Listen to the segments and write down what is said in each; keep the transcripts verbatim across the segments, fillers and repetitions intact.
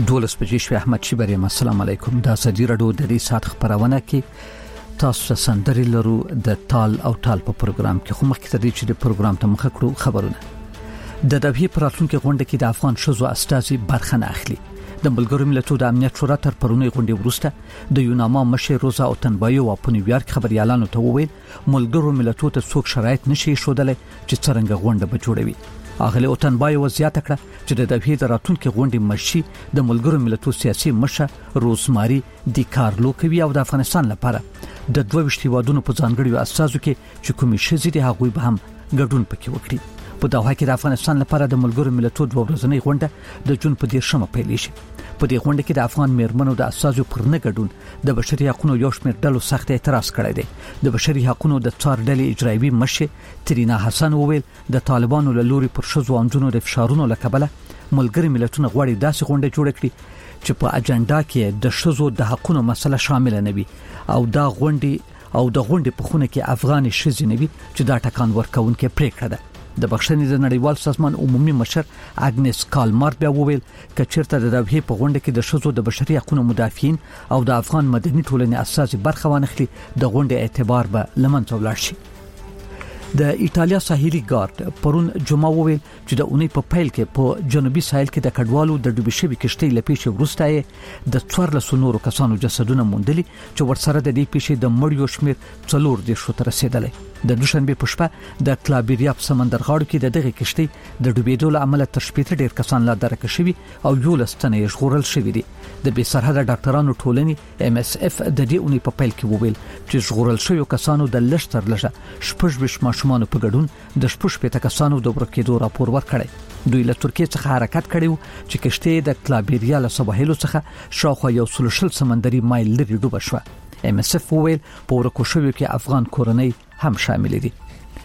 دولس بجې شوي. احمد شیبری، السلام علیکم. دا سدي رادیو د دې سات خبرونه کې تاسو سندري لرو د تال او تال په پروګرام کې. خو مخکې ته دې چې د پروګرام ته مخه کړو خبرونه. د دبي پراتونکو غونډه کې د افغان شوزو استازي برخه نه اخلي. د ملګرو ملتونو د امنیت شورا تر پرونی غونډې وروسته د یوناما مشر روزا اوتنبایو او په نیویارک خبريالانو ته وویل ملګرو ملتونو ته څوک شرایط نشي شودل چې څنګه غونډه به جوړوي. اغلی اوتنبایو وضاحت کړه چې د دبي د راتونکو غونډې مشي د ملګرو ملتونو سیاسي مشر روزماري دی کارلو کوي او د افغانستان لپاره د دوه وشتي وادونو په ځانګړي اساسو کې چې کومي شزي د هغوی به هم ګډون پکې وکړي. په دغه کې د افغانستان لپاره د ملګرو ملتونو د ورځنۍ غونډه د جون په دیرشمه پیل شي. په دې غونډه کې د افغان میرمنو د اساسو پر نه ګډون د بشري حقوقو یو شمېر ډلو سخت اعتراض کړی دی. د بشري حقوقو د څار ډلې اجرایي مشر ترینا حسن وویل د طالبانو له لوري پر شذو انجونو د فشارونو لکبله ملګري ملتونو غواړي داسې غونډه جوړ کړي چې په اجنډا کې د شذو د حقوقو مسله شامل نه وي او دا غونډه او د غونډې په خونه کې افغان شذې نه وي چې دا ټکان ورکوونکې پریکړه ده. د بخښنې د نړیوال سازمان عمومي مشر اګنس کالمار بیا وویل کچیرته د دبي په غونډه کې د شذو د بشري حقوقو مدافعین او د افغان مدني ټولنې اساسي برخه وانخلي د غونډې اعتبار به لمنځه ولاړ شي. د ایتالیا ساحلي ګارد پرون جمعه وویل چې د اونۍ په پیل کې په جنوبي ساحل کې د کډوالو د ډوبې شوي کشتۍ لپیښې وروسته د څوارلسو نورو کسانو جسدونه موندلي چې ورسره د دې پیښې د مړیو شمېر څلور دېرشو ته رسیدلی. د دوشنبه په شپه د کلابیریا په سمندرغاړو کې د دغه کشتۍ د ډوبېدو له امله تر شپېته ډېر کسان لا درک شوي او یو لستنه یې ژغورل شوي دي. د بې سرحده ډاکټرانو ټولنې ام اس اف د دې اونۍ په پیل کې وویل چې ژغورل شوي کسانو د لږ تر لږه شپږ ویشت ماشومانو په ګډون د شپږ شپېته کسانو د ورکېدو راپور ورکړی. دوی له ترکیې څخه حرکت کړی و چې کشتۍ د کلابیریا له سواحلو څخه شاوخوا یو سل شل سمندري مایل لري ډوبه شوه. ام اس اف وویل په ورکو شویو کې افغان کورنۍ هم شامل دي.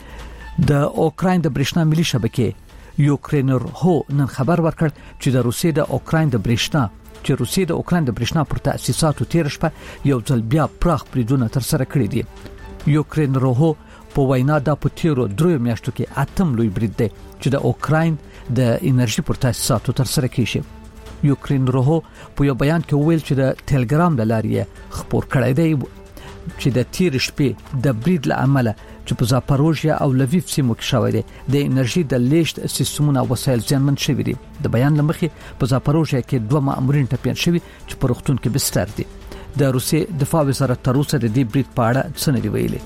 د اوکراین د برېښنا ملي شبکې یوکرینر هو نن خبر ورکړ چې د روسیې د اوکراین د برېښنا چې روسیې د اوکراین د برېښنا پر تاسیساتو تیر شپه یو ځل بیا پراخ بریدونه تر سره کړی دي. یوکرینر هو په وینا د پټیرو درې میاشتو کې اتم لوی برید دی چې د اوکراین د انرژي پر تاسیساتو تر سره کیږي. یوکرینر هو په یو بیان کې ویل چې د ټلګرام د لارې خبر کړی دی چې د تیر شپې د برید له امله چې په زاپاروژیا او لویف سیمو کې شوې ده د انرژي د لیشت سیستمونو وسایل زیانمن شوي دي. د بیان لمخې په زاپاروژیا کې دوه مامورین ټپيان شوي چې په روغتون کې بستر دي. د روسیې دفاع وزارت تر اوسه د دې برید په اړه څه نه دی ویلي.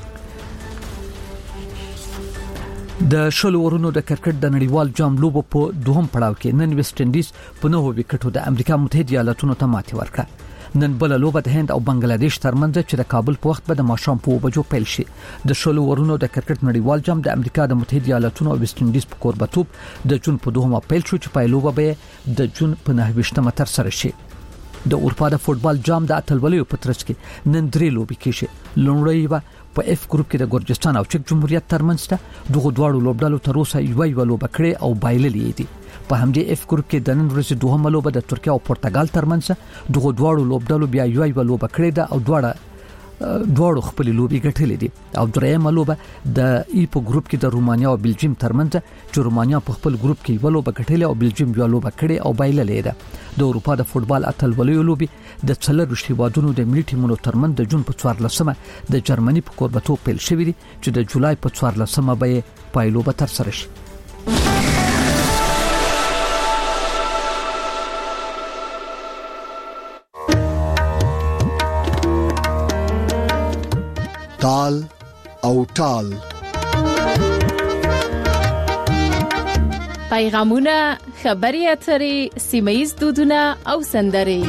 د شلو ورونو د کرکټ د نړیوال جام لوبو په دوهم پړاو کې نن ویسټ انډیز په نهو وکټو د امریکا متحده ایالاتونو ته ماتې ورکړه. نن بل لوبه د هند او بنگلاديش ترمنځ چې د کابل په وخت به د ماښام په بجو پیل شي. د شلو ورونو د کرکټ نړیوال جام د امریکا د متحده ایالاتونو او ویسټ انډیز په کوربتوب د جون په دوهمه پیل شو چې پایلوبه به د جون په نهه تر سره شي. د اروپا د فوتبال جام د اتلولیو په ترڅ کې نن درې لوبې کېږي. لومړی به په اف ګروپ کې د ګورجستان او چک جمهوریت ترمنځ ده. دغه دواړو لوبډلو تر اوسه یو یو لوبه کړې او بایللې دي. په همدې اف ګروپ کې د نن ورځې دوهمه لوبه د ترکیه او پرتګال ترمنځ دغه دواړو لوبډلو بیا یو یو لوبه کړې ده او دواړه دواړو خپل لوبي ګټلې دي. او درېیمه لوبه د ای په ګروپ کې د رومانیا او بلجیم ترمنځ چې رومانیا په خپل ګروپ کې یو لوبه ګټلې او بلجیم یو لوبه کړې او بایللې ده. د اروپا د فوتبال اتلولیو لوبي د څلور شیوادونو د ملي ټیمونو ترمنځ د جون په څوارلسمه د جرمني په کوربتوب پیل شوې دي چې د جولای په څوارلسمه به پایلوبه تر سره شي. تال او تال پیغامونه، خبري اترې، سیمه‌ییز دودونه او سندرې.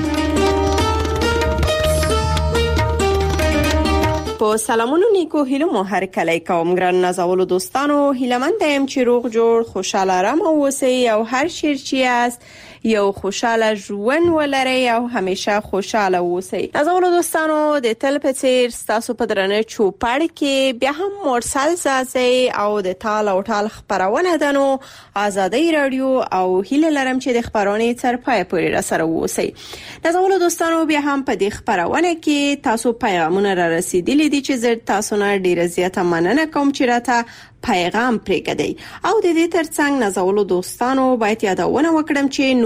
په سلامونو نیکو هیلو مو هر کله کوم ګران نازولو دوستانو هیلمند ایم چې روغ جوړ خوشاله آرام اوسئ او هر شیر چې است یو خوشاله ژوند ولرئ او همیشه خوشاله اوسئ. نازولو دوستانو د تل په څیر تاسو په درنه چوپړ کې بیا هم مرسل زازي او د تال او تال خبرونه دنو آزادۍ رادیو او هیله لرم چې د خبرونې تر پای پورې را سره اوسئ. نازولو دوستانو بیا هم په دې خبرونه کې تاسو پیغامونه را رسیدلي دي چې زه تاسو نه ډیره زیاته مننه کوم چې راته پیغام پرېږدئ. او د دې ترڅنګ نازولو دوستانو باید یادونه وکړم چې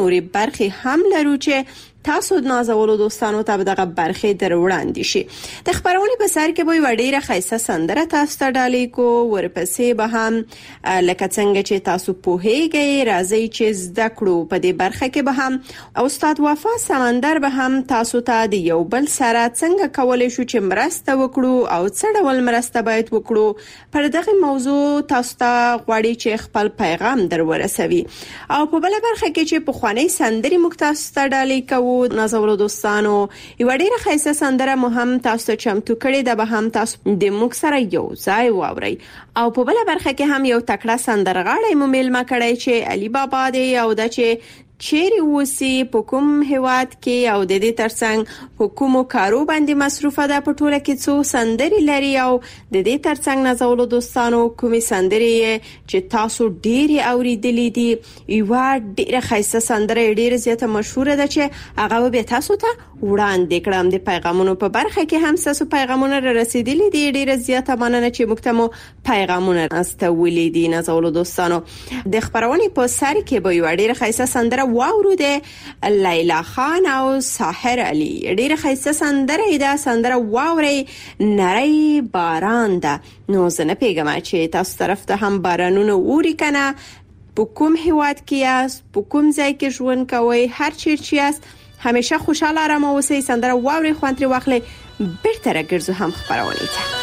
نوري برخي هم لرو چې تاسو نازولو دوستانو ته دغه برخه در وړاندې شي. د خبرونې په سر کې به وړيره خیسه سندره تاسو ته ډالې کو، ورپسې به هم لکه څنګه چې تاسو پوهیږئ راځي چې زده کړو. په دې برخه کې به هم استاد وفا سمندر به هم تاسو ته د یو بل سره څنګه کولای شو چې مرسته وکړو او څه ډول مرسته باید وکړو. پر دغه موضوع تاسو ته غواړي چې خپل پیغام در ورسوي. او په بل برخه کې چې په خواني سندري مکتاس ته ډالې کوو نازولو دوستانو، یو ډیره خیسه سندره مهم تاسو ته چمتو کړي ده، به هم تاسو د موږ سره یو ځای واورئ. او په بل برخه کې هم یو تکړه سندرغاړی مو میلمه کړی چې علي بابا دی او د چې چیرې اوسي، په کوم هیواد کې او د دې ترڅنګ په کومو کارو باندې مصروفه ده، په ټوله کې څو سندري لري او د دې ترڅنګ نازولو دوستانو کومې سندري چې تاسو ډېری اوریدلې دي. یو ډېره خیسه سندره ډېره زیاته مشهوره ده چې هغه به تاسو ته وړاندې کړم. د پیغامونو په برخه کې هم تاسو پیغامونه را رسیدلې دي، ډېره زیاته مننه چې موږ ته مو پیغامونه استولې دي نازولو دوستانو. د خبرونې په سر کې به یو ډېره خیسه سندره واورو ده لیلا خان او ساحر علي. ډیره خیسه سندره ده، سندره واوري نری باران ده. نو زه نه پیګم چې تاسو طرف ته هم بارانونه اوري کنه، په کوم هیواد کې یاست، په کوم ځای کې ژوند کوئ، هر چیرې یاست همیشه خوشاله آرام اوسئ. سندره واوري خوند ترې واخلئ. بیرته راګرځو هم خبرونه ته.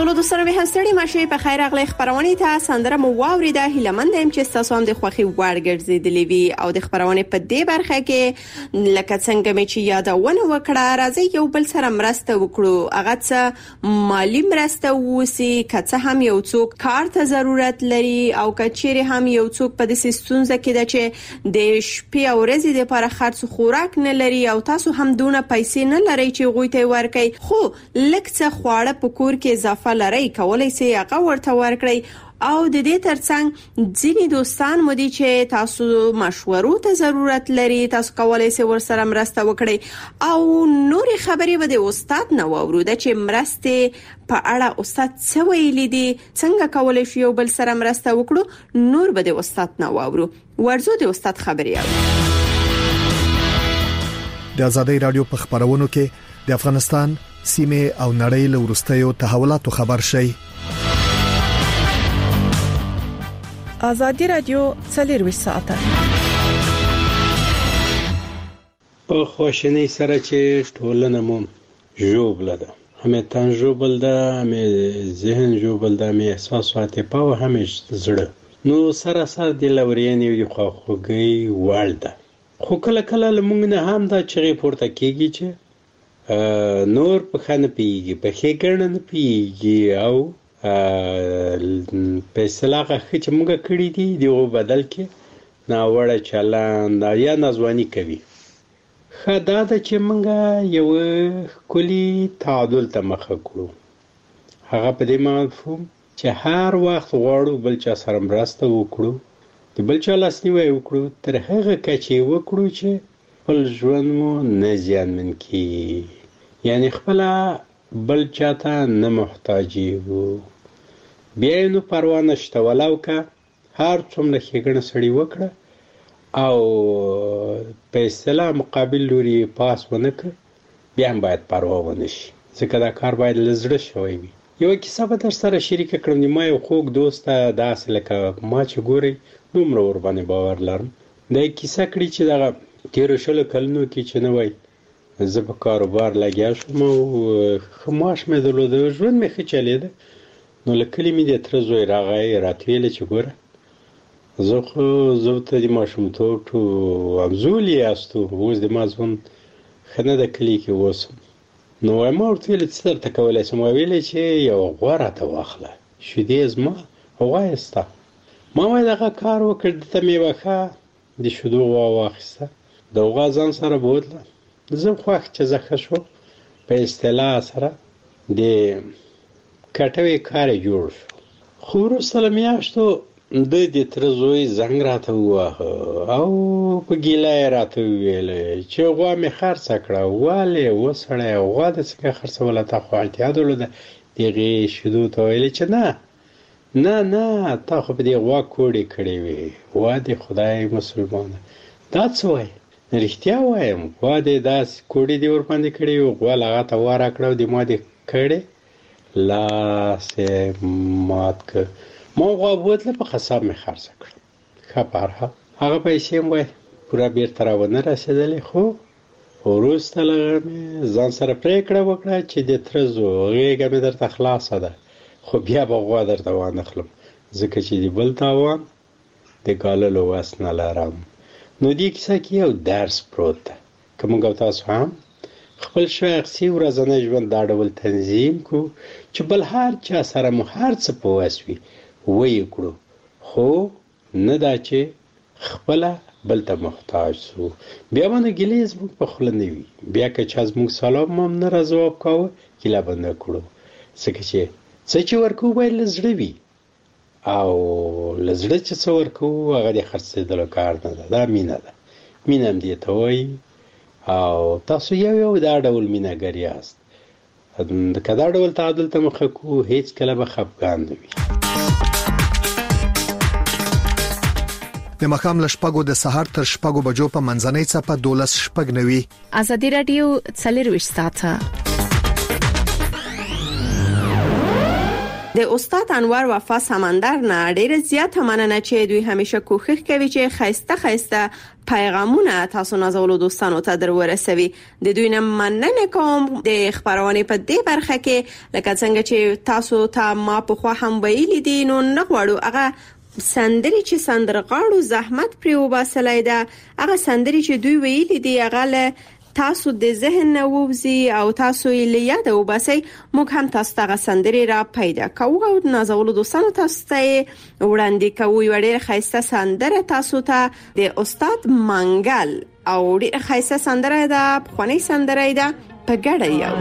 نازولو دوستانو به همستړي ماشه په خیر اغلی خبرونه ته سندره مو واوریده هیلمند هم چې تاسو هم د خوخي وړ ګرځیدلې وي او د خبرونه په دې برخه کې لکه څنګه مې چې یادونه وکړه راځي یو بل سره مرسته وکړو هغه څه مالی مرسته وسی کڅه هم یو څوک کار ته ضرورت لري او کچېره هم یو څوک په دې ستونزه کې ده چې د شپې او ورځې لپاره خرڅ خوراک نه لري او تاسو هم دونه پیسې نه لري چې غوي ته ورکړي خو لکه خواړه په کور کې اضافه لري کولای شي هغه ورته ورکړي او د دې ترڅنګ ځینې دوستان مو دي چې تاسو مشورو ته ضرورت لري تاسو کولای شي ورسره مرسته وکړي او نوري خبرې به د استاد نه واورو د چې مرسته په اړه استاد څه ویلي دي څنګه کولای شي یو بل سره مرسته وکړو نور به د استاد نه واورو ورزو د استاد خبري اورو د آزادۍ رادیو په خبرونو کې د افغانستان سیمه او نړۍ له ورستیو تحولاتو خبر شي آزادۍ رادیو څلور ساعته په خوشنۍ سره چې ټولنه مو جوړه ده همې تن جوړه ده همې ذهن جوړه ده همې احساسات په همې زړه نو سره سره د لورینې یو خوږی والده خو کله کله لمونږ نه هم دا چې پورته کیږي چې نور په خانه پیږي په خېګړه نه پیږي او په سلاغه چې موږ کړی دي دیو بدل کې نا وړه چلان دا یا نازوانی کوي خدا د چې موږ یو کلی تعادل ته مخ کړو هغه په دې مفهوم چې هر وخت غواړو بل چا سره مرسته وکړو د بل چا لاسنیوي وکړو تر هغه کچې وکړو چې خپل ژوند مو نه زیانمن کی یعنی خپل بل چاته نه محتاجي وو بیا نو پروا نشته ولاو کا هر څومره خېګنه سړی وکړه او په اصطلاح مقابل لوري پاس ونک بیا هم باید پروا ونشي ځکه دا کار باید لزړه شوی وي یو کیسه به در سره شریک کړم ما یو خوږ دوست داسې لکه ما چې ګوري دومره ور باندې باور لرم دا کیسه کړی چې دا تیر شل کلونو کې چې نه وای زه په کاروبار لګیا شوم او خماش مې درلود ژوند مې ښه چلیده نو لکه مې د تر زوی راغی راتویل چې ګوره زه خو زه ته د ماشومتوب ټو امزولي استو اوس د مازون خنه د کلی کې وسم نو ما ورته ویل چې تر تکولای سم ویل چې یو غوړه ته واخله شیدې زما وایسته ما وای دغه کار وکړ ته مې واخه د شودو واخسته د غازان سره بوتله زه خو چې زخه شو په اصطلاح سره د کټوي کار جوړ شو خو وروسته میاشتو د دې تر زوی زنګ راته ووهه او په ګیلای راته ویل چې غوا مې خرڅ کړه والې وسړی غوا د څنګه خرڅوله تا خو اړتیا درلوده دغې شیدو ته ویل چې نه نه نه تا خو په دې غوا کوړې کړې وې وا دې خدای مسلمانه دا څه وایي رښتیا وایم غوا دې داس کوړې دې ور باندې کړې او غوا هغه ته واره کړو دې ما دې کړې لا سه مات ک ما غوا بوتله په خصاب مې خرڅ کړ خبره هغه پیسې مې پورا بیرته راونه رسیدلې خو وروسته لږ ځان سره پریکړه وکړه چې د ترزو غېږه مې درته خلاصه ده خو بیا به غوا درته وانخلم ځکه چې د بل تاوان د ګاللو واس نه لرم نو دې کیسه کې یو درس پروت ده که موږ تاسو هم خپل شخصي ورځنی ژوند دا ډول تنظیم کو چې بل هر چا سره مو هر څه په واسوي وایي کړو خو نه دا چې خپل بل ته محتاج سو بیا باندې ګلیز مو په خله نه وي بیا که چا زموږ سلام هم نه راځواب کاوه کله باندې کړو څنګه چې څه چې ورکو باید لزړه وي او لزړه چې څه ورکو هغه د خرڅېدلو کار نه ده دا مینه ده مینه هم دې ته وایي او تاسو یو یو دا ډول مینهګر یاست که دا ډول تعادل ته مخه کو هیڅ کله به خفګان نه وي د مخام لشپګو د سحر تر شپګو بجو په منځنۍ څپه دولس شپګ نوي آزادۍ رادیو څلور ساعته د استاد انور وفا سمندر نه ډیره زیاته مننه چې دوی همیشه کوښښ کوي چې خیسته خیسته پیغامونه تاسو نازولو دوستانو ته در ورسوي. د دوی نه مننه کوم د خبرونه په دې برخه کې لکه څنګه چې تاسو ته ما په خوا هم ویلي دي نو نه غواړو هغه سندري چې سندرغاړو زحمت پرې وباسلای دا هغه سندري چې دوی ویلي دي هغه له تاسو د ذهن نووزي او تاسو یې لیاد وباسي. موږ هم تاسو ته سندري را پیدا کوو او نازولو دوستانو تاسو ته وړاندې کوو. یو ډېر ښایسته سندره تاسو ته د استاد منګل او ډېر ښایسته سندره ده، پخوانۍ سندره ده په ګډه یو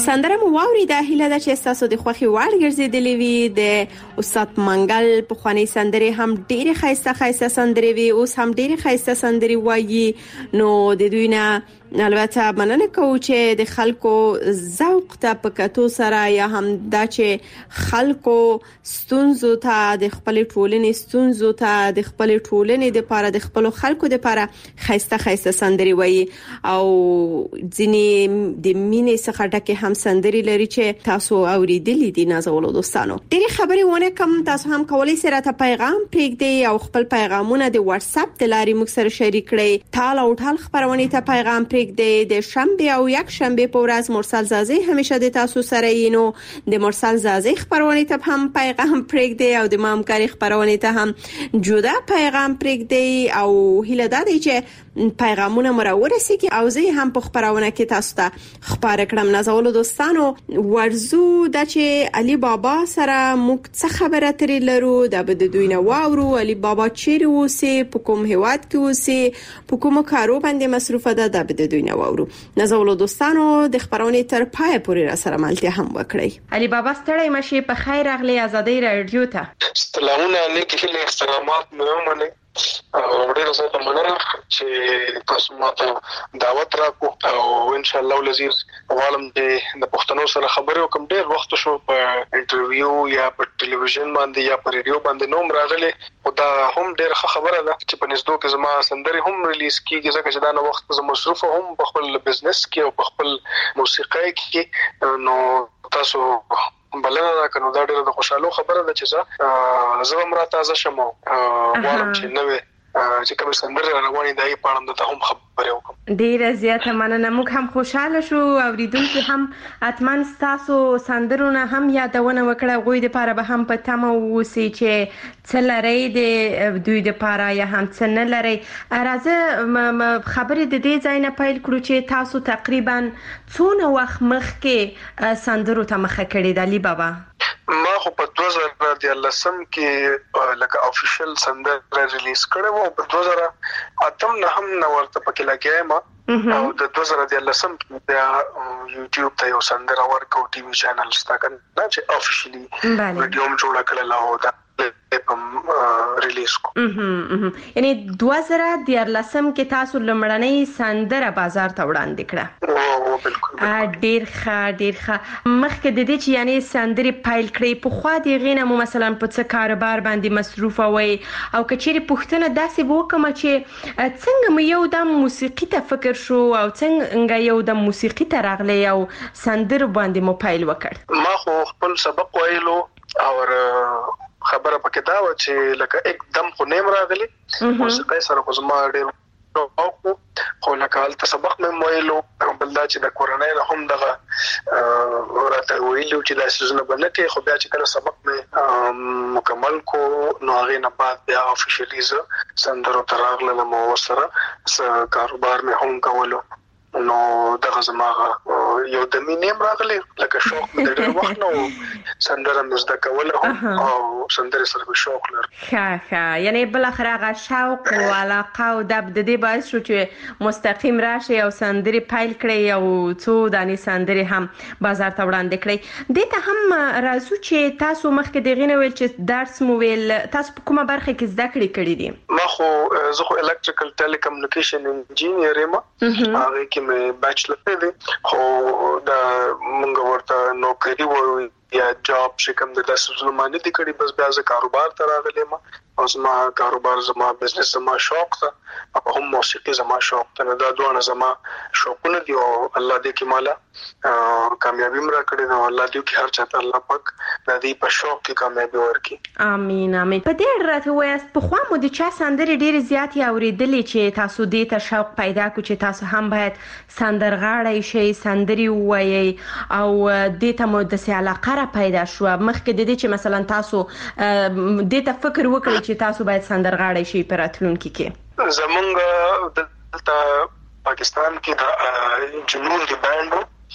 سندره مو واوري د هیله د چې تاسو د خوخي وړ ګرځیدلې وي. د استاد منګل په خواني سندره هم ډېر خاصه خاصه سندره وي، اوس هم ډېر خاصه سندره وایي. نو د دوی نه البته مننه کوم چې د خلکو ذوق ته په کتو سره یا هم دا چې خلکو ستونزو ته د خپل ټولنې ستونزو ته د خپل ټولنې د لپاره د خپل خلکو د لپاره خاصه خاصه سندري وایي او ځینې د مینې څخه ډکه هم سندري لري چې تاسو اوریدلې دي نازولو دوستانو. ډېری خبرې ونه کوم، تاسو هم کولای سئ راته پیغام پرېږدئ او خپل پیغامونه د واتس اپ د لارې موږ سره شریک کړئ. ټال او ټال خبرونه ته پیغام پرېږدئ. د شنبه او یک شنبه په ورځ مرسل زازي همیشه د تاسو سره یینو. د مرسل زازي خبرونه ته هم پیغام پرېږدئ او د مامکاري خبرونه ته هم جدا پیغام پرېږدئ او هیله ده چې پیغامونه مرورسي او زه هم په خبرونه کې تاسو ته خبر کړم. نازولو دوستانو ورزو د چې علي بابا سره موږ څه خبره ترې لرو د بده دوی نه واورو. علي بابا چیرې اوسي، په کوم هیواد کې اوسي، په کوم کارو باندې مصروفه ده د بده دوی نه واورو. نازولو دوستانو د خبرونه تر پای پورې را سره ملتیا هم وکړئ. علي بابا ستړی مشي، په خیر راغلی آزادۍ رادیو ته. سلامونه علیکم، احترامات مې او ډېر زه مننه چې تاسو ماته دعوت راکړو او ان شاء الله ولزیز غواړم چې د پښتنو سره خبرې وکم. ډېر وخت شو په انټرویو یا په ټلویزیون باندې یا په ریډیو باندې نوم راغلی او دا هم ډېر ښه خبره ده چې په نږدې کې زما سندري هم ریلیز کیږي ځکه چې دا نو وخت زما مصروف هم په خپل بزنس کې او په خپل موسیقۍ کې. نو تاسو بلنه راکنو دا ډېر د خوشاله خبره ده چې زه هم را تازه شم او غواړم چې نوې چې کوم سندره روانې دی په اړه ته هم خبرې وکم. ډیره زیاته مننه، موږ هم خوشاله شو اوریدونکو هم اتمن تاسو سندرونه هم یادونه وکړه. غوی د لپاره به هم په تمه وسی چې څه لري د دوی د لپاره یا هم څه نه لري. راځه خبرې د دې ځای نه پیل کړو چې تاسو تقریبا څونه وخت مخکې سندرو ته مخه کړې د علي بابا؟ ما خو په دوه زره دیارلسم کې لکه افیشل سندره ریلیز کړې وو، په دوه زره اتم نه هم نو ورته پکې لګیایم او د دوه زره دیارلسم کې بیا یوټیوب ته یو سندره ورکو ټي وي چینل ستا کنه چې افیشلی ویډیو هم جوړ کړل او دا په ریلیز کو. یعنی دوه زره دیارلسم کې تاسو لمړنۍ سندره بازار ته وړاندې کړه. او بالکل ډیر ښه ډیر ښه. مخکې د دې چې یعنی سندري پایل کړې په خوا دی غینه مو مثلا په څه کاروبار باندې مصروفه وي او کچېری پښتنه داسې وکم چې څنګه مې یو د موسیقي ته فکر شو او څنګه یو د موسیقي ته راغلی او سندر باندې مو پایل وکړ؟ ما خو خپل سبق ویلو او خبره پکې دا و چې لکه एकदम خو نیم راغلی موسیقي سره خو زما ډېر او خو لکه حالت سبق مې ویلو بل دا چې د کورنۍ هم دغه راته ویلو چې د سيزونه بنکه خو بیا چې کله سبق مې مکمل کو نو هغه نه بعد بیا افیشلی ز سندرو تراغله مو سره کاروبار مې هم کولو. نو دغه زماغه یو د مینیم راغلی لکه شوق مې د ډېر وخت نو سندره مې زده کوله او سندره سره شوق لرم. ښه ښه، یعنی بل اخر هغه شوق او علاقه او د دې باعث شو چې مستقیم راشي او سندري پایل کړی او څو دانې سندري هم بازار ته وړاندې کړی. دې ته هم راځو چې تاسو مخکې دغه نه ویل چې درس مو ویل، تاسو په کومه برخه کې زده کړې کړې دي؟ ما خو زه خو الکتریکل ټیلیکومونیکیشن انجینیر یم، هغه کې مې بیچلر دی خو دا مونږ ورته نوکری وایو یا جاب چې کوم د داسې زمانه دي کړي. بس بیا زه کاروبار ته راغلم او زما کاروبار زما بزنس زما شوق ته او هم موسیقي زما شوق ته. دا دوه زما شوقونه دي او الله دې کې مالا کامیابی مرا کړی نو الله دې کې هر چاته الله پاک د دې په شوق کې کامیابی ورکړي. امين امين. په دې راته وایست په خوا مو د چا سندري ډېر زیات اوریدلې چې تاسو دې ته شوق پیدا کو چې تاسو هم باید سندرغاړی شئ، سندري وایي او دې ته مو د سي علاقه پیدا شو؟ مخکې د دې چې مثلا تاسو دې ته فکر وکړئ چې تاسو باید سندرغاړی شئ په راتلونکي کې؟ زمونږ دلته پاکستان کې د جنون دی بانډ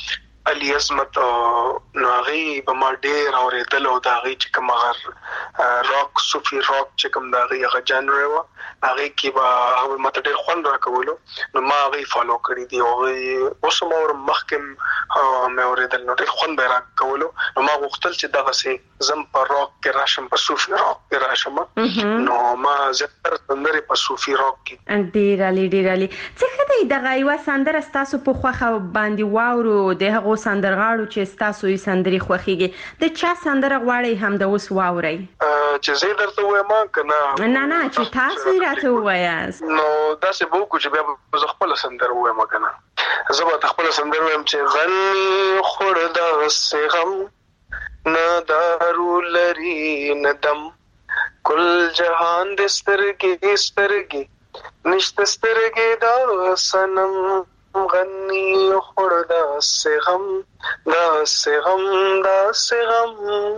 علي عظمت نو هغه به ما ډېر اورېدل او دا هغه چې کوم هغه راک صوفي راک چې کوم دا هغه جنر و هغه کې به هغه ماته ډېر خوند راکولو نو ما هغه فالو کړی دی او اوس ما ور مخکم مې اورېدل نو ډېر خوند راکولو نو ما غوښتل چې دغه سي زم په راک کې راشم په صوفي راک کې راشم نو ما زه سندره په صوفي راک کې ډېر علي ډېر علي څه خدای دغه یو سندره تاسو په خوخه باندې واورو د هغه سندرغاړو چې تاسو یې سندري خوخيږي د چا سندره غواړي هم د اوس واوري چې زه درته وایم کنه نه نه چې تاسو راته وایاست نو دا څه بو کو چې بیا زه خپل سندره وایم کنه زه به خپل سندره وایم چې غني خوردا سغم نه دارو لري ندم کل جهان د سترګې سترګې نشته سترګې دا سنم غني خوردا سغم دا سغم دا سغم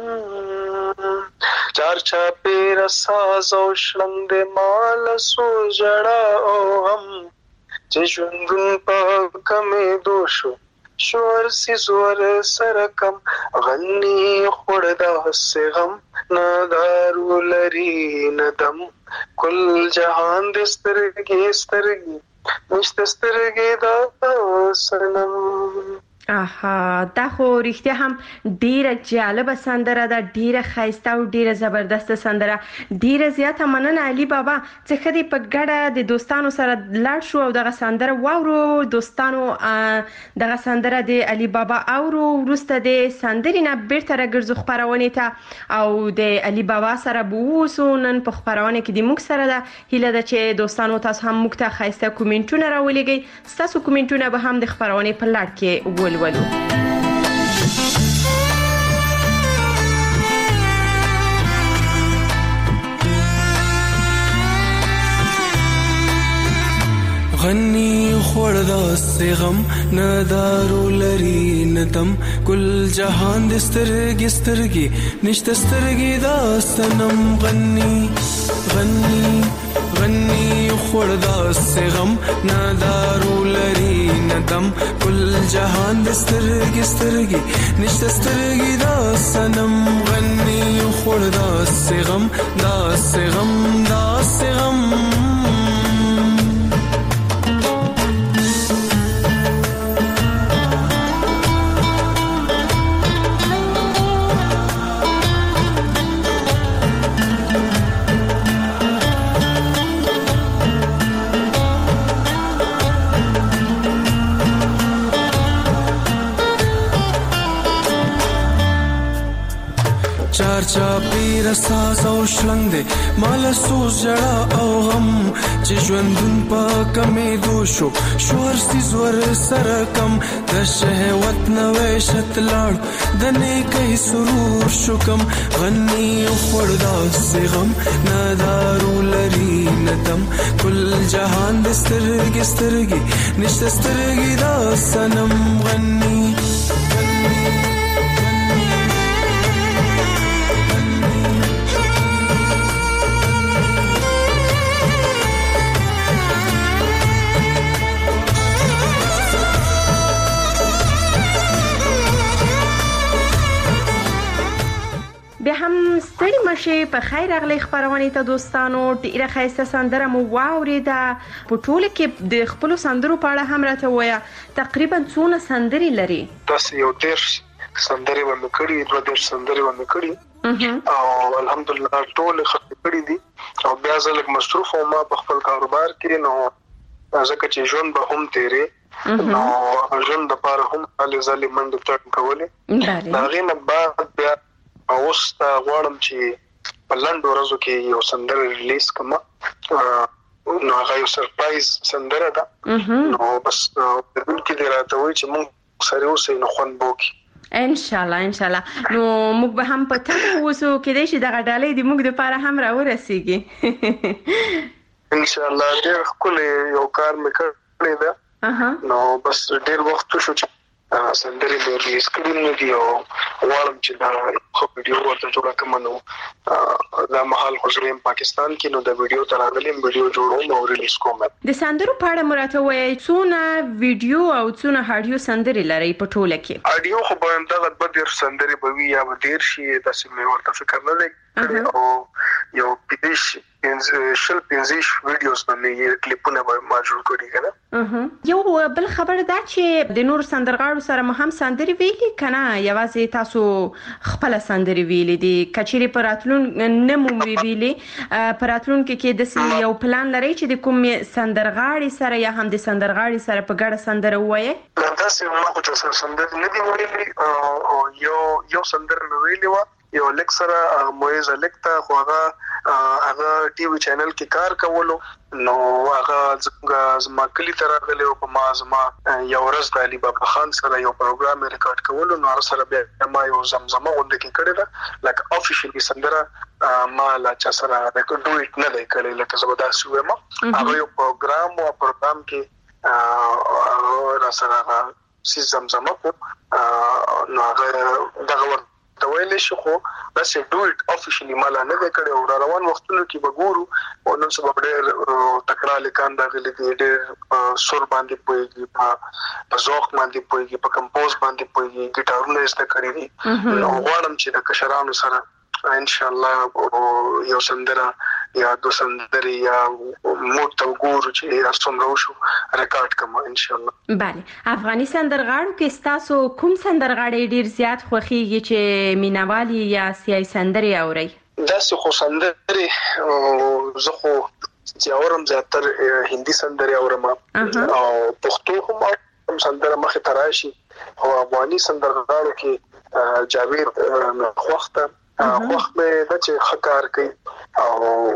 چار چا پیر ساز او شلند مال سو جړه او هم چې ژوندون په کمې دوشو شور سی زور سرکم غنی خوردا سغم نادارو لري ندم کل جهان د سترګې سترګې نشته سترګې دا سنم آها دا خو رښتیا هم ډیره جالبه سندره ده ډیره ښایسته او ډیره زبردست سندره ډیره زیاته مننه علي بابا چې خدي په ګډه د دوستانو سره لاړ شو او دغه سندره واورو دوستانو دغه سندره د علي بابا اورو ورسته د سندرې نه بیرته راګرځو خبرونه ته او د علي بابا سره بوسو نن په خبرونه کې د موږ سره ده هیله ده چې دوستانو تاسو هم موږ ته ښایسته کومنټونه راولېږئ تاسو کومنټونه به هم د خبرونه په لړ کې ول ولو غني خوردا سغم ندارو لري ندم کل جهان د سترګې سترګې نشته سترګې دا سنم غني غني غني خوردا سغم ندارو لري ندم کل جهان د سترګې سترګې نشته سترګې دا سنم غني خوردا سغم دا سغم دا سغم چار چا پیر ساز او شلنګ دې مال سوز جړه او غم چې ژوندون په کمې دوشو شور سي زور سره کم د شهوت نوې شتلاړ د نیکي سرور شکم غني خوردا سغم نادارو لري ندم کل جهان د سترګې سترګې نشته سترګې دا سنم غني به هم ستړي مشه په خیر اغلی خبرونه ته دوستانو ډیره ښایسته سندره مو واوریده په ټوله کې د خپل سندرو په اړه هم راته وایا تقریبا څونه سندري لري تاسو یو ډیر سندري باندې کړی دوه ډیر سندري باندې کړی او الحمدلله ټول خپل کړی دي او بیا ځلک مصروف او ما په خپل کاروبار کې نو ځکه چې ژوند به هم تیرې نو ژوند د پاره هم علي ځلې منډه تړ کولې دا غینه بعد بیا اوس تا غواړم چې په لنډ ورځو کې یو سندره ریلیز کما نو هغه یو سرپرایز سندره ده نو بس د دې کې راته وایي چې موږ سره اوسې نو خوند بوکي ان شاء الله ان شاء الله نو موږ به هم په تاسو وسو کې دې چې دغه ډالۍ د موږ لپاره هم راورسیږي ان شاء الله ډېر خپل یو کار مې کړی ده نو بس ډېر وخت شو چې سندري مې ریلیز کړې نو دی او غواړم چې دا خو ویډیو ورته جوړه کړم نو دا مهال حضورم پاکستان کې نو د ویډیو ترانګلم ویډیو جوړوم او ریلیز کوم. د سندرو په اړه مراته وایي څونه ویډیو او څونه هډیو سندري لري په ټوله کې؟ اډیو خو به دا د بدر سندري به وي یا به ډیر شي تاسو مې ورته فکر نه لګ او یو پیش شل پنځه ویډیوز باندې کلیپونه به ما جوړ کړی کنه. یو بل خبر دا چې د نور سندرغاړو سره هم سندري ویلي کنه یوازې تاسو خپل سندري ویلي دي کچيري پراتلون نه مو ویلي پراتلون کې کې د یو پلان لري چې د کوم سندرغاړي سره یا هم د سندرغاړي سره په ګډه سندره وایي؟ تاسو ما خو چې سندري نه دی ویلي او یو یو سندره ویلي و یو لیکسره مویز لیکتا خو هغه هغه ټي وي چینل کې کار کولو نو هغه څنګه زما کلی تر غلې او په ما زما یو ورځ د علي بابا خان سره یو پروګرام ریکارډ کولو نو هغه سره بیا ما یو زمزمه غونډه کې کړې ده لکه افیشلی سندره ما لا چا سره ریکارډ ډویټ نه دی کړی لکه زبدا شوې ما هغه یو پروګرام او پروګرام کې را سره سي زمزمه کو نو هغه دغه ته ویل شي خو دا چې ډویټ افیشلی مال نه دی کړی او روان وختونو کې وګورو او نن سبا ډېر تکړه لیکان دا غلي دي ډېر سور باندې پويږي په ذوق باندې پويږي په کمپوز باندې پويږي ګټارونه است کړی دي نو غواړم چې د کشرانو سره ان شاء الله یو سندره یا دو سندري یا موږ ته وګورو چې څومره وشو ریکارډ کوم ان شاء الله. بله افغاني سندرغاړو کې تاسو کوم سندرغاړي ډیر زیات خوښیږي چې مینوالي یا سیاسي سندري اوري؟ داسې خو سندري زه خو چې اورم زیاتر هندي سندري اورم او پښتو هم سندره مخه تراشي او افغاني سندرغاړو کې جاوید خوخته وخت مې د چې خکار کوي او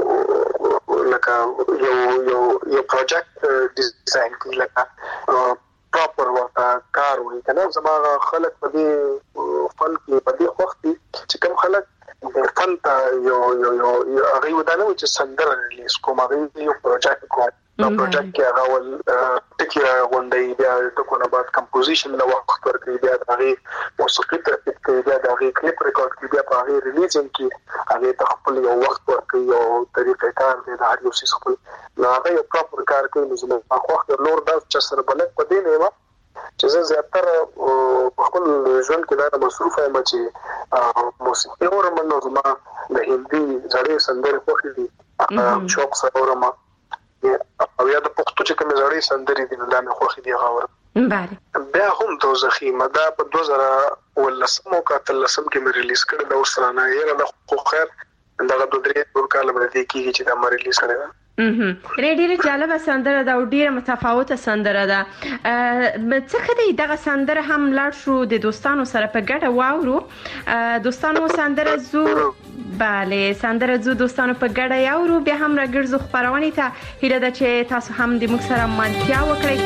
لکه یو یو یو پروجیکټ ډیزاین کوي لکه پراپر ورته کار وایي کنه زما خلک په دې فن کې په دې وخت چې کوم خلک فن ته یو یو یو هغه ودانه چې سندره ریلیز کوم هغه یو پروجیکټ کوم نو پروجیکټ کې هغه ول ټکی غونډې بیا ټکونه بعد کمپوزیشن نو وخت ورکړي بیا هغه موسیقي ترتیب کوي بیا هغه کلیپ ریکارډ کوي بیا هغه ریلیزینګ کې هغه تخپل یو وخت ورکړي او طریقې کار دی د هر یو څه خپل نو هغه یو پراپر کار کوي نو زموږ په وخت نور دا چې سره بلک پدې نه ما چې زه زیاتره خپل ژوند کې دا مصروف یم چې موسیقي اورم نو زما د هندي ځړې سندرې خوښې دي شوق سره اورم او یا د پښتو چې کوم زړې سندري دي نو دا مې خوښې دي غوړ بله بیا هم دوزخي مدا په دوه زره ولسم او کاتلسم کې مې ریلیز کړی دا وسرانه یې د خو خیر دغه دوه درې ټول کال باندې کېږي چې دا مې ریلیز کړی دا ډېره جالبه سندره ده او ډېره متفاوته سندره ده څه خدای دغه سندره هم لاړ شو د دوستانو سره په ګډه واورو دوستانو سندره زو بله سندره زو دوستانو په ګډه یاورو بیا هم راګرځو خبرونه ته هیله ده چې تاسو هم د موږ سره ملتیا وکړئ.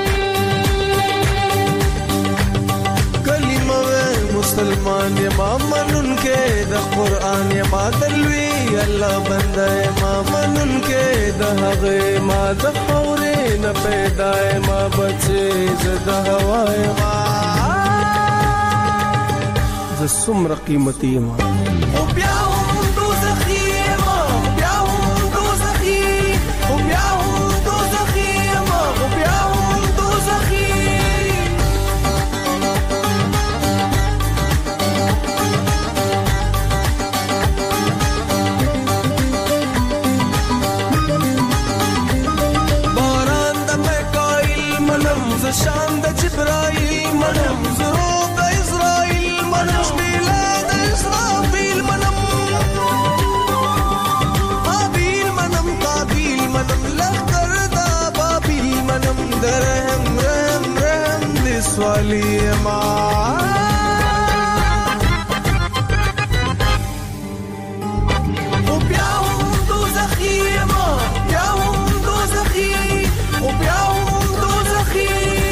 کلمه مسلمان ما منن کې د قران ما دلوي الله بنده ما منن کې د هغه ما د خورې نه پیدا ما بچي زده هواي ما ز سمر قیمتي ما او بیا هم دوزخي ما بیا هم دوزخي او بیا هم دوزخي ما او بیا هم دوزخي شان د جبرائیل منم زرو د اسرائیل منم شبیلا د اسرافیل منم قابیل منم قابیل منم لخر دا بابیل منم درهم رهم رهم د سوالی ما او بیا هم دوزخی ما بیا هم دوزخی او بیا هم دوزخی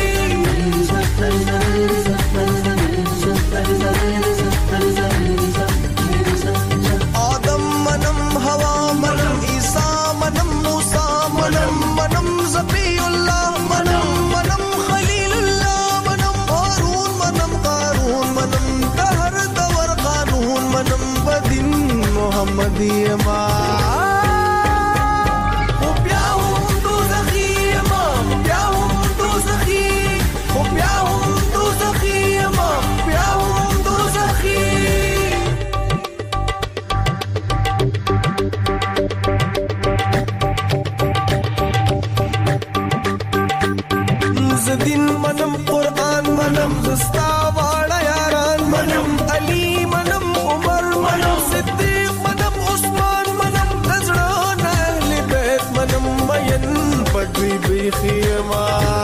آدم منم هوا منم عیسا منم موسی منم منم ذبی الله منم منم خلیل الله منم هارون منم د دین منم قرآن منم زستا واړه یاران منم علي منم عمر منم صدیق منم عثمان منم دزړه نه اهل بیت منم مین پدوی بیخیما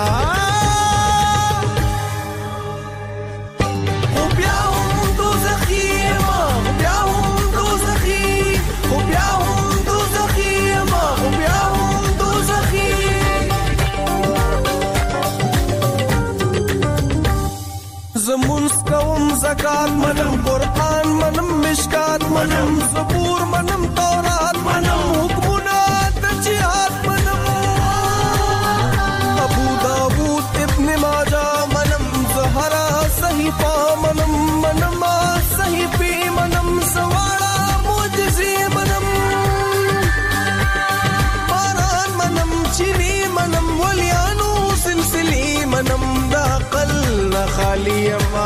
زکات منم قرآن منم مشکات منم زبور منم تورات منم حکمنا د جهاد منم ابو داود ابن ماجه منم زهرا صحیفه منم منم صحیفه منم سواړه معجزې منم باران منم چینی منم ولیانو سلسلې منم د عقل خالی ما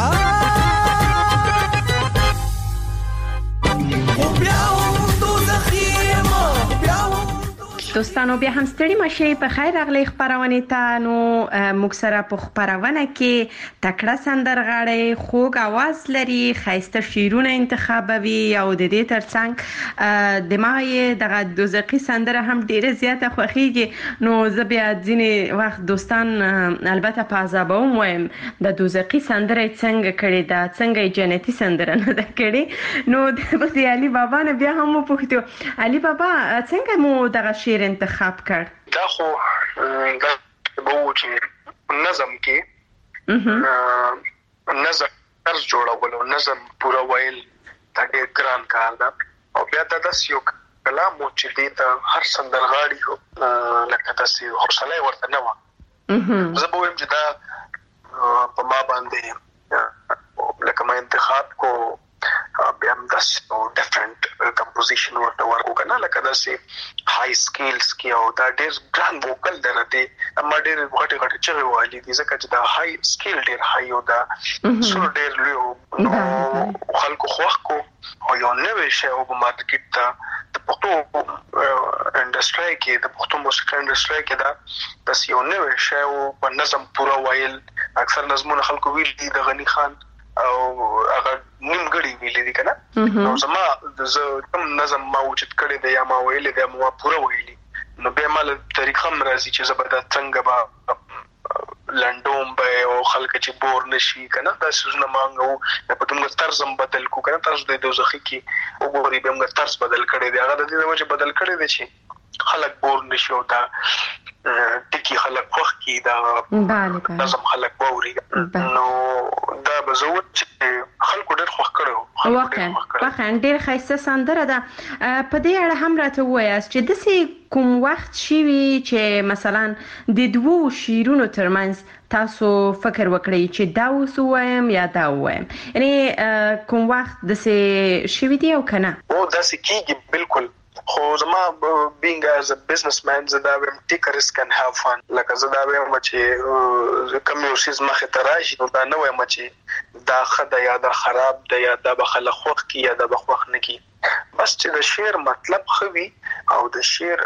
دوستانو بیا هم ستړي مشي په خیر راغلی خبرونه ته نو موږ سره په خبرونه کې تکړه سندرغاړي خوږ आवाज لري خاصه شیرونه انتخابوي او د دې ترڅنګ د مای دغه دوزقي سندره هم ډیره زیاته خوخيږي نو زه بیا ځینې وخت دوستان البته په عذابوم وایم د دوزقي سندره څنګه کړي دا څنګه جنتي سندره نه ده کړي نو د علي بابا نه بیا هم پوښتنه علي بابا څنګه مو دغه شعر انتخاب کړ دا خو دا به چې نظم کې نظم تر جوړولو نظم پورا ویل دا ډېر ګران کار ده او بیا دا د یو کلام چې دی ته هر سندرغاړي لکه تاسو حوصله ورته نه و زه به وایم چې دا په ما باندې لکه ما انتخاب کو بیا هم داسې ډیفرنٹ کمپوزیشن ورته ورکو کنه لکه داسې های سکیلز کې او دا ډېر ګران ووکل دی راته اما ډېر غټي غټي چغې وایي دي ځکه چې دا های سکیل ډېر های او دا سور ډېر لوی نو خلکو خوښ کو او یو نوې شی او په مارکیټ ته د پښتو انډستری کې د پښتو موسیقي انډستری کې دا داسې یو نوې شی او په نظم پورا وایل اکثر نظمونه خلکو ویل دي د غنی خان او هغه نیمګړی ویل دي کنه نو زما د کوم نظم ما وجود کړی دی یا ما ویل دی ما پورا ویلی نو به مال طریقه مرضی چې زبردست څنګه با لندوم به او خلک چې بور نشي کنه دا سونه مانګو په کومه طرزم بدل کو کنه طرز د دوزخي کې وګوري به موږ طرز بدل کړی دی هغه د دې وجه بدل کړی دی چې خلک بور نشي او دا ټکی خلک خوخ کی دا نظم خلک بوري نو دا بزود چې خلکو ډېر خوښ کړو واقعا واقعا ډېر خاصه سندره ده په دې اړه هم راته وایاست چې د سې کوم وخت شي چې مثلا د دوو شیرونو ترمنځ تاسو فکر وکړئ چې دا وسوم یا دا وایم یعنی کوم وخت د سې شي دی او کنه او دا سې کیږي بالکل خو زما being as a businessman زدا ویم take a risk and have fun لکه زدا ویم چې کوم یو شی مخه تراشي نو دا نه وایم چې دا خدای یا دا خراب دی یا دا بخله خوخ کی یا دا بخوخ نه کی بس چې د شعر مطلب خوي او د شعر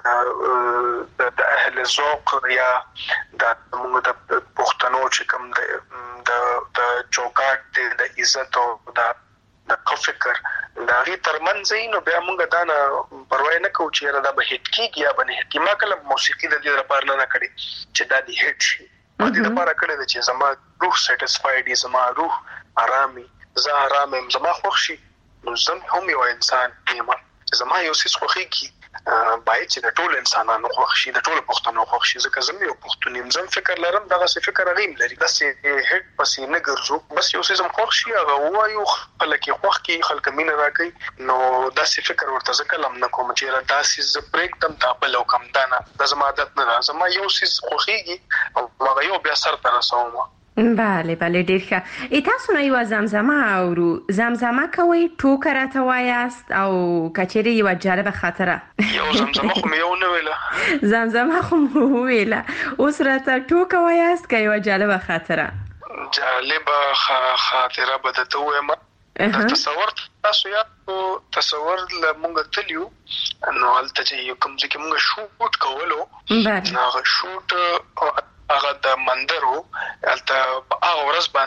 د اهل ذوق یا د موږ د پښتنو چې کوم د د چوکاټ د عزت او د د فکر دا غي ترمنځ نو بیا موږ دا نه پروا نه کوو چې دا به هټ کیږي یا به هټ کی ما کله موسیقي د دې لپاره نه کړی چې دا دی هټ شي په دې لپاره کړی چې زما روح سټیسفاید زما روح آرامي زه آرام یم زما خوښ شي نو زم هم یو انسان یم زما یو څه خوخي کی باید چې د ټول انسانانو خوښ شي د ټول پښتنو خوښ شي ځکه زم یو پښتون یم زم فکر لرم دغه څه فکر غیم لري داسې هټ پسې نه ګرځو بس یو څه زم خوښ شي هغه وایو خلک خوښ کی خلک مين راکې نو داسې فکر ورته ځکه لم نه کوم چې داسې ز بریک دم دا بل او کم دانه د زما عادت نه زما یو څه خوخيږي او هغه یو بیا سر ته رسوم بله بله ډیر ښه تاسو نه یو زمزمه اورو زمزمه کوي ټوکر راته وایاست او کچېری یو جالب خاطره یو زمزمه خو یو نه ویله زمزمه خو ویله اوس راته ټوکر وایاست کوي یو جالب خاطره جالب خاطره بده ته وایم تصور تاسو یا تصور لمونږ تلیو نو هلته چې کوم ځکه موږ شوټ کولو بله هغه شوټ هغه د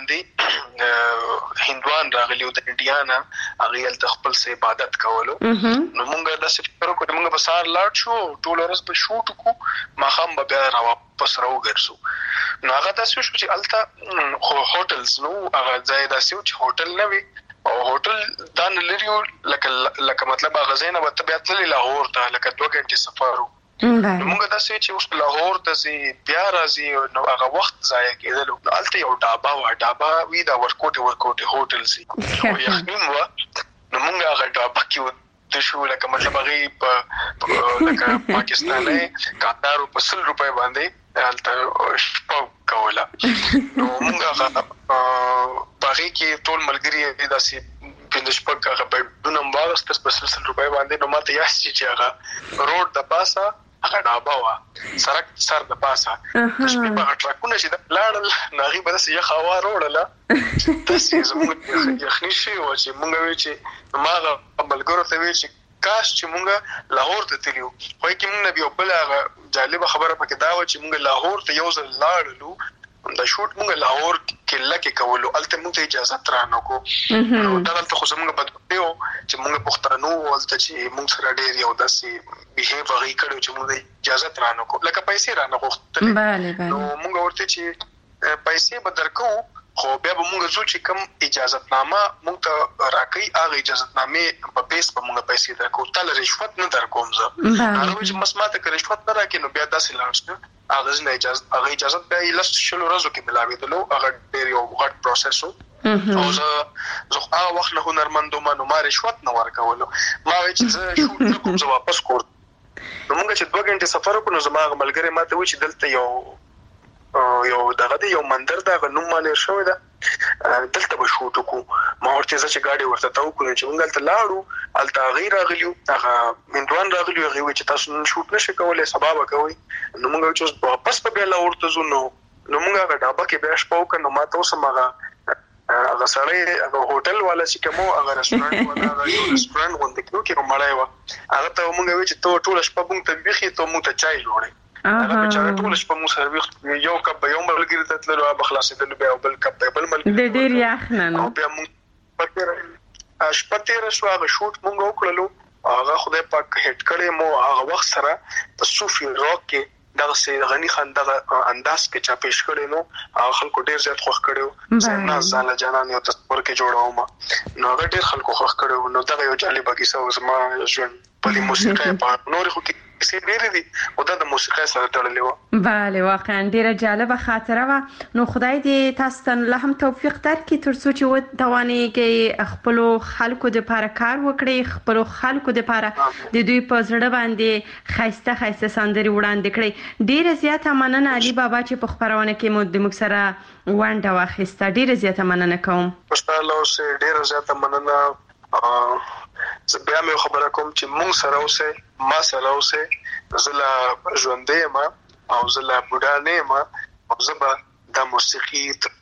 باندې هندوان راغلي د انډیانا هغه ال خپل سه عبادت کولو نو مونږ د سفر کو مونږ په سار لاړ شو ټول ورځ په شوټ کو ما هم به را واپس راو ګرځو نو هغه تاسو شو چې الته هوټلز نو هغه ځای داسې چې هوټل نه وي او هوټل دا نه لري لکه لکه مطلب هغه ځای نه به بیا تللی لاهور ته لکه دوه غنټې سفر نو موږ داسې چې اوس لاهور ته زی بیا راځي نو هغه وخت ضایع کېدل نو الته یو ډابا و ډابا وی دا ورکوټ ورکوټ هوټل سي یخنیم و نو موږ هغه ډابا کې د شو لکه مطلب هغه په لکه پاکستاني قطر په سل روپے باندې الته شپه کوله نو موږ هغه باغی کې ټول ملګری داسې په شپه هغه په دونم واغست په سل روپے باندې نو ماته یاسي چې هغه روډ د پاسه هغه ډابا و سرک سر د پاسه چې په ټرکونه چې لاړل ناغي به داسې یخ هوا وروړله داسې زموږ یخني شي او چې موږ وی چې ماغه ملګرو ته وی چې کاش چې موږ لاهور ته تلو خو کې موږ بیا بل هغه جالب خبره پکې دا و چې موږ لاهور ته یو ځل لاړلو دا شوټ موږ لاهور کې لکه کولو الته موږ اجازه ترانو کو نو دا دلته خو زموږ بدو چې موږ پښتنو ولته چې موږ سره ډېر یو داسې بیهیو غي کړو چې موږ اجازه ترانو کو لکه پیسې رانه غوښتل نو موږ ورته چې پیسې به درکو خو بیا به موږ زو چې کوم اجازه نامه موږ ته راکې هغه اجازه نامه په بیس په موږ پیسې درکو تل رشوت نه درکوم زه هغه چې مسماته کې رشوت نه راکې نو بیا داسې لاړ هغه نه اجازه هغه اجازه به لس شلو ورځو کې ملاوي هغه ډېر یو غټ پروسس وو او زه زه هغه وخت له هنرمندو ما نو ما رشوت نه ورکولو ما وی چې زه شو نه کوم زه واپس کوم نو موږ چې دوه غنټې سفر وکړو زما ملګری ماته و چې دلته یو یو دغه دی یو منظر دا غنوم باندې شوی دا دلته به شوټ کو ما ورته چې گاډي ورته تاو کړو چې موږ دلته لاړو الته غیر راغلیو هغه مندوان راغلیو هغه چې تاسو شوټ نشئ کولای سبب کوي نو موږ چې واپس په بیا لاور ته زو نو نو موږ هغه ډابا کې بیا شپو کنه ما تاسو مغه هغه سړی هغه هوټل والا چې کوم هغه رستورانت والا هغه رستورانت غونډه کې کوم مړای و هغه ته موږ وی چې ته ټول شپه موږ ته بيخي ته موږ ته چای جوړي هغه چې ټول شپه موږ سرویس یو کپ یو ملګری ته تللو هغه خلاصې د بیا بل کپ بل ملګری د ډیر یخنه نو بیا موږ پته شپه تیر شو هغه شوټ موږ وکړلو هغه خدای پاک هټ کړي مو هغه وخت سره په صوفي روک کې دا سي غني خان دغه انداز کې چا پیش کړي نو هغه خلکو ډیر زیات خوښ کړو زما ځاله جانان یو تصور کې جوړاوم نو هغه ډیر خلکو خوښ کړو نو دا یو جالب کیسه و زما ژوند په موسیقي په نور خو کې سی ډېر دي او دا د موسیقي سره تړلې و bale واقعا ډیره جالبه خاطره و نو خدای دې تاسو ته له هم توفیق درکړي ترڅو چې و توانېږي خپل خلکو د لپاره کار وکړي خپل خلکو د لپاره د دوی په زړه باندې خاصه خاصه سندري وړاندې کړي ډیره زیاته مننه علي بابا چې په خبرونه کې مو د موږ سره ونډه واخیسته ډیره زیاته مننه کوم خوشاله اوسه ډیره زیاته مننه زه بیا مې خبره کوم چې مونږ سره اوسه ما سره اوسه زلا ژوندې ما او زلا بوډا نه ما او زبا د موسیقي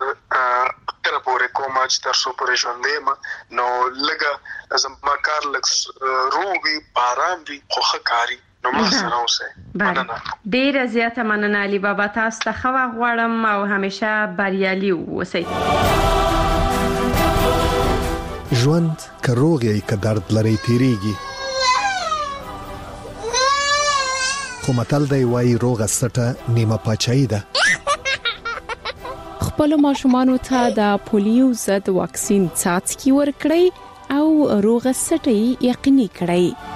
تر پورې کوم چې تر څو پورې ژوندې ما نو لګه زما کار لکس روغي باران وی خوخه کاری نو ما سره اوسه مننه ډیره زیاته مننه علي بابا تاسو ته خو غواړم او همیشه بریالي اوسئ ژوند که روغ یې که درد لري تیریږي خو متل دی وایي روغه سټه نیمه پاچاهي ده خپل ماشومانو ته د پولیو ضد واکسین څاڅکي ورکړئ او روغه سټه یقیني کړئ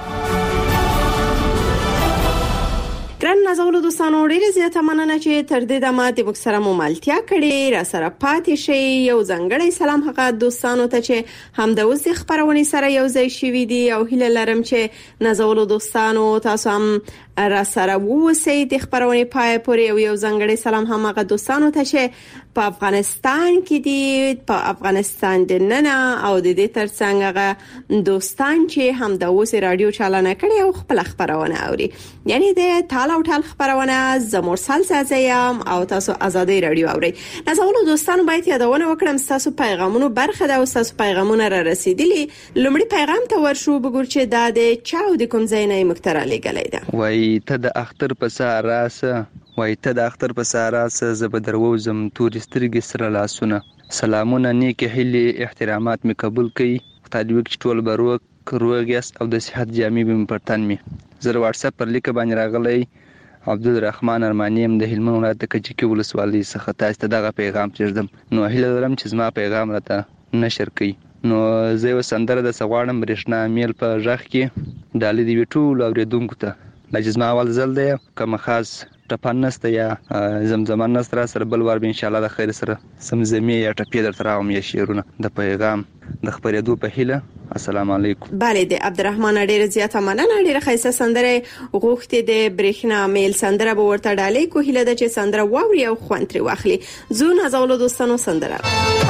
ګران نازولو دوستانو ډیره زیاته مننه چې تر دې دمه د موږ سره مو ملتیا کړې را سره پاتې شي یو ځنګړی سلام هغه دوستانو ته چې هم د اوس خبرونه سره یو ځای شوي دي او هیله لرم چې نازولو دوستانو تاسو هم را سره ووسئ د خبرونه پای پورې یو ځنګړی سلام هم هغه دوستانو ته چې په افغانستان کې دي په افغانستان د نن او د دې ترڅنګ هغه دوستان چې هم د اوس رادیو چالانه کړي او خپل خبرونه اوري یعنی د ټال او ټال خبرونه زموږ سلسله او تاسو ازادي رادیو اوري نازولو دوستانو باید یادونه وکړم تاسو پیغامونو برخه دا او تاسو پیغامونه را رسیدلی لومړی پیغام ته ورشو بګور چې دا د چاو د کوم ځای نه مخترا لګلې ده وای ته د اختر په سار راسه وای ته د اختر په سارا سه زب درووزم تورې سترګې سره لاسونه سلامونه نیک هیلې احترامات می قبول کړي خدای دې ټول بروک روغ یاست او د صحت جامې به پرتن می زر واتس اپ پر لیک باندې راغلی عبدالرحمن ارمانیم د هلمند ولایت د کجکی ولسوالۍ څخه تاسو ته دغه پیغام چیردم نو هیله لرم چې زما پیغام راته نشر کړئ نو زه یو سندره د سغواړم برېښنا میل په ژغ کې ډالۍ دی ټول اوریدونکو ته لږ زما اول ځل دی کوم خاص ټپن نسته یا زمزمان نسته سره بل وار به ان شاء الله د خیر سره سمزمي یا ټپې درته راوم یا شعرونه د پیغام د خبرېدو په هیله السلام علیکم. بله د عبدالرحمن ډیره زیاته مننه ډیره ښایسته سندره غوښتې د برېښنا میل سندره به ورته ډالۍ کو هیله ده چې سندره واوري او خوند ترې واخلي. زو نازولو دوستانو سندره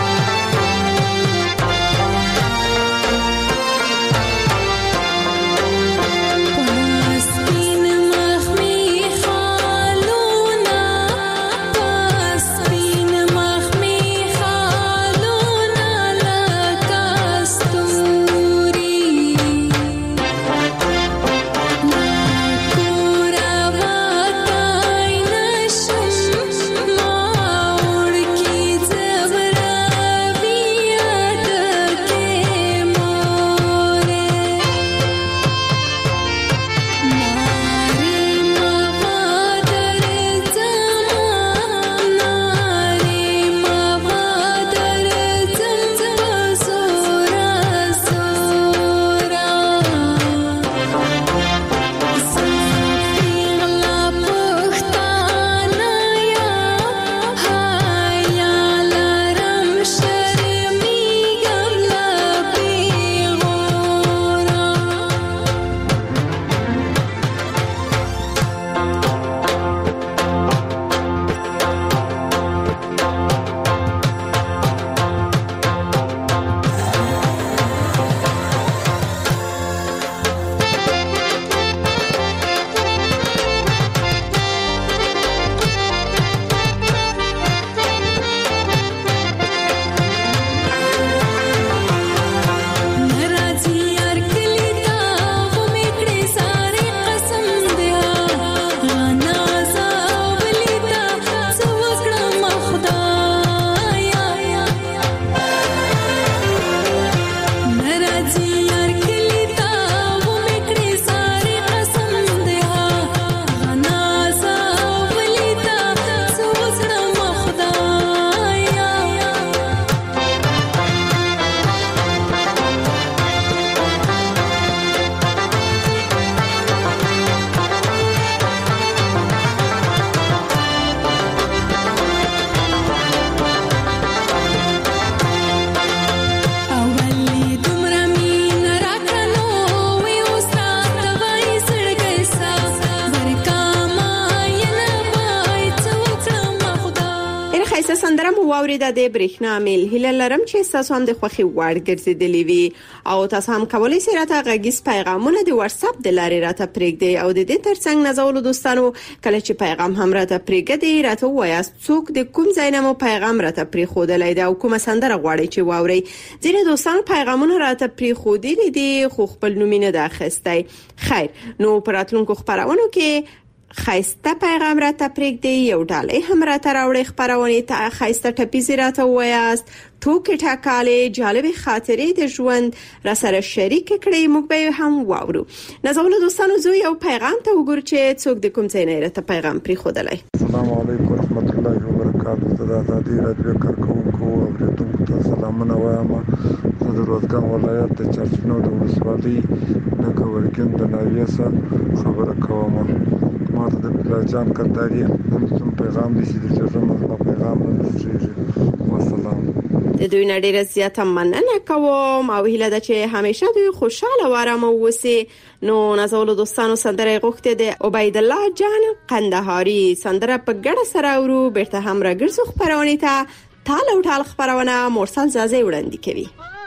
سندره مو واوریده د برېښنا میل هیله لرم چې تاسو هم د خوخي وړ ګرځیدلی وي او تاسو هم کولای شئ راته غږیز پیغامونه د واتس اپ د لارې راته پرېږدئ او د دې ترڅنګ نازولو دوستانو کله چې پیغام هم راته پرېږدئ راته وایاست څوک د کوم ځای نه مو پیغام راته پرېښودلی دی او کومه سندره غواړئ چې واورئ. ځینې دوستانو پیغامونه راته پرېښودلي دي خو خپل نوم نه دی اخیستی. خیر نو په راتلونکو خپرونو کې خایسته پیغام راته پرېږدئ یو ډالۍ هم راته راوړئ خپرونې ته خایسته ټپیزې راته ووایاست ټوکې ټکالې جالبې خاطرې د ژوند را سره شریک کړئ موږ به هم واورو. نازولو دوستانو زه یو پیغام ته وګورم چې څوک د کوم ځای نه راته پیغام پرېښودلی. السلام علیکم ورحمت الله وبرکاتہ. زه د آزادۍ راډیو کارکونکو او اورېدونکو ته سلامونه وایم. زه د روزګان ولایت د چارچنو د ولسوالۍ د ګورګین د ناویې څخه خبره کوم. ما ته د بلال جان کنداري هم کوم پیغام دي چې د ژوند په پیغام نه رسیږي. والسلام. د دوی نه ډیره زیاته مننه کوم او هیله ده چې همیشه دوی خوشاله و آرامه اوسي. نو نازولو دوستانو سندره غوښتې د عبید الله جان قندهاري سندره په ګډه سره ورو بیرته هم راګرځو خپرونې ته تال او ټال خپرونه مرسل زازي وړاندې کوي.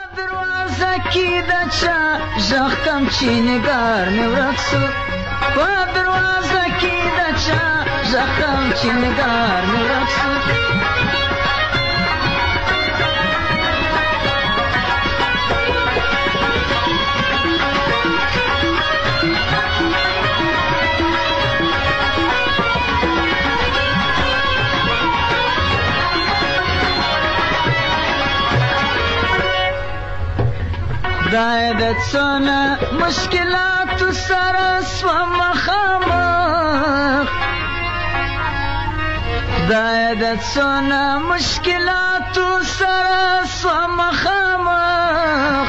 دروازه کې د چا ژغتم چې نگار مې ورک سو په دروازه کې د چا ژغتم چې نگار مې ورک سو خدای د څونه مشکلاتو سره سوم مخامخ خدای د څونه مشکلاتو سره سوم مخامخ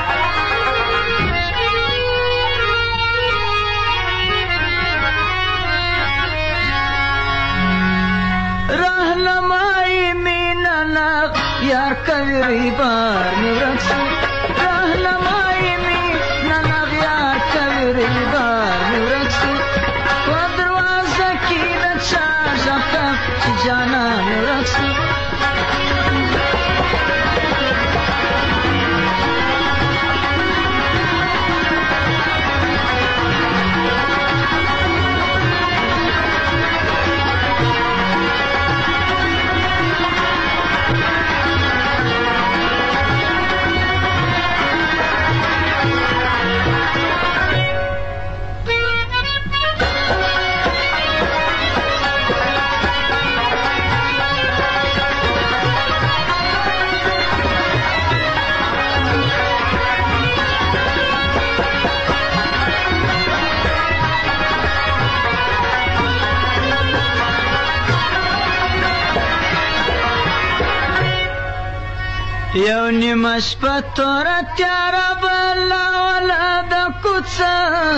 راهنمای مینه نه یار کوي ریبار مې ورک شو راهنمای مینه نه یار کوي ریبار مې ورک شو په دروازه کې د چا غږ ته چې جانان مې ورک شو یو نیمه شپه توره تیاره بله وله د کوڅه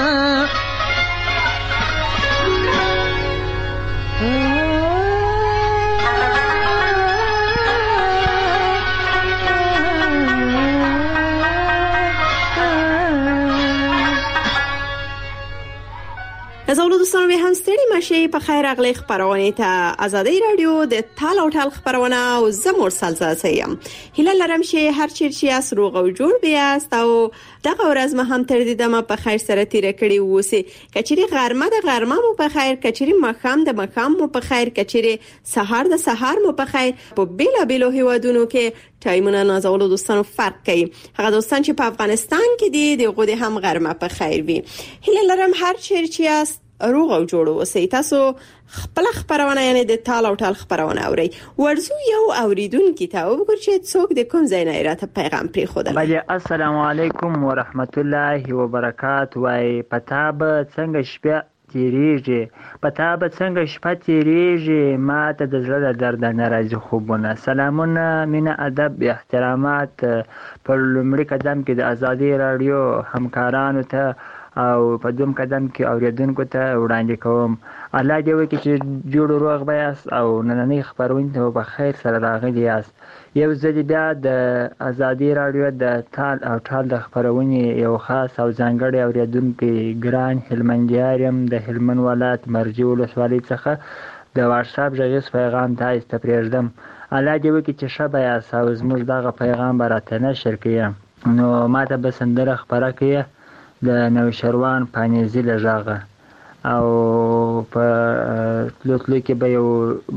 نازولو دوستانو به هم ستړي مشي په خیر اغلی خبرونه ته آزادۍ رادیو د تال او ټال خبرونه او زمور سلسله هیله لرم چې هر چیرې اس روغ او جوړ بیاست او دغه ورځ ما هم تر دې دمه په خیر سره تیر کړی ووسی کچري غرمه د غرمه مو په خیر کچري مخام د مخام مو په خیر کچري سحر د سحر مو په خیر په بیلا بیلو هیوادونو کې ټایمونه نازولو دوستانو فرق کوي هغه دوستان چې په افغانستان کې دي دغه د هم غرمه په خیر وي هیله لرم هر چیرې اس روغ او جوړ اوسئ تاسو خپل خبرونه یعنی د تال او ټال خبرونه اوري ورزو یو اوریدونکو ته وګورئ چې څوک د کوم ځای نه راته پیغام پری خوده بله السلام علیکم ورحمت الله وبرکاته وای پتا به څنګه شپه تیریږي پتا به څنګه شپه تیریږي ما ته د زړه د درد نه راځي خوبونه سلامونه مینه ادب احترامات پر لومړي قدم کې د ازادي رادیو همکارانو ته او په دوم قدم کې اوریدونکو ته وړاندې کوم الله دې وکړي چې جوړ روغ بیاست او نننۍ خبرونه ته په خیر سره راغلي یاست یو ځل بیا د ازادي رادیو د تال او ټال د خبرونې یو خاص او ځانګړی اوریدونکو ګران هلمندیارم د هلمند ولایت مرجع ولسوالۍ څخه د واتس اپ غږیز پیغام تاسو ته پرېږدم الله دې وکړي چې شبه یاست او زموږ دغه پیغام راته نشر کړئ نو ماته به سندره خبره کړئ د نوشروان پانیزی لږغه او په لوتلو کې به یو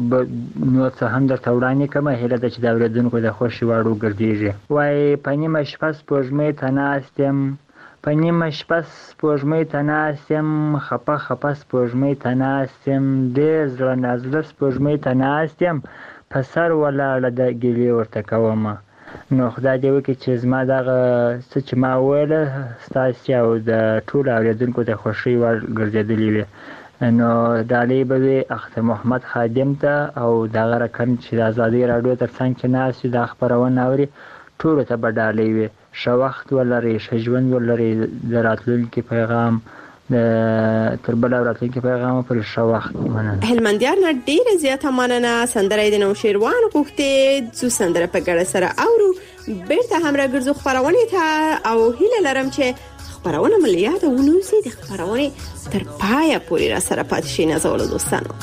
نو څه هم درته وړاندې کومه هیله ده چې د اورېدونکو د خوښې وړ وګرځېږي وایي په نیمه شپه سپوږمۍ ته ناست یم په نیمه شپه سپوږمۍ ته ناست یم خپه خپه سپوږمۍ ته ناست یم ډېر زړه نازړه سپوږمۍ ته ناست یم په سر ولاړه د ګیلې ورته کومه نو خدای دې وکړي چې زما دغه څه چې ما وویله ستاسې او د ټولو اورېدونکو د خوښۍ وړ ګرځېدلي وي نو ډالۍ به وي اختر محمد خادم ته او دغه رقم چې د ازادۍ راډیو تر څنګ چې ناست وي دا خپرونه اوري ټولو ته به ډالۍ وي ښه وخت ولرئ ښه ژوند ولرئ د راتلونکي پیغام د تر بل راتلونکي پیغام پر ښه وخت مننه هلمندیار نه ډیره زیاته مننه سندره د نوشیروان غوښته څو سندره په ګډه سره اورو بیرته هم راګرځو خبرونه ته او هیله لرم چې خبرونه ملياده ونوسي د خبرونه تر پایه پورې را سره پاتې شي نه زول دوستانو